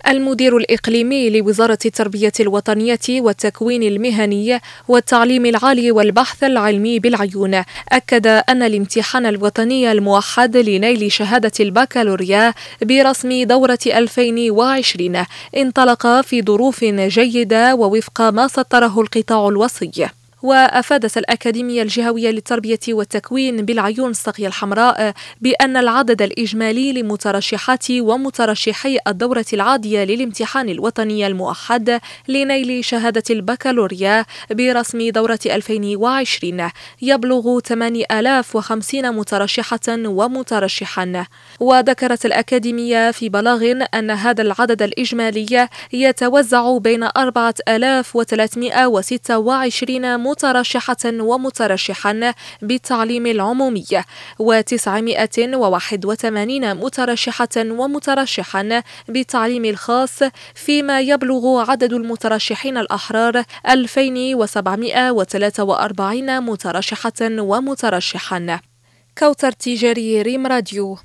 المدير الإقليمي لوزارة التربية الوطنية والتكوين المهني والتعليم العالي والبحث العلمي بالعيون أكد أن الامتحان الوطني الموحد لنيل شهادة البكالوريا برسم دورة 2020 انطلق في ظروف جيدة ووفق ما سطره القطاع الوصي. وأفادت الأكاديمية الجهوية للتربية والتكوين بالعيون الساقية الحمراء بأن العدد الإجمالي لمترشحات ومترشحي الدورة العادية للامتحان الوطني الموحد لنيل شهادة البكالوريا برسم دورة 2020 يبلغ 8050 مترشحة ومترشحا. وذكرت الأكاديمية في بلاغ أن هذا العدد الإجمالي يتوزع بين 4326 مترشحة ومترشحا بالتعليم العمومي و981 مترشحة ومترشحا بالتعليم الخاص، فيما يبلغ عدد المترشحين الأحرار 2743 مترشحة ومترشحا. كوثر تيجري، ريم راديو.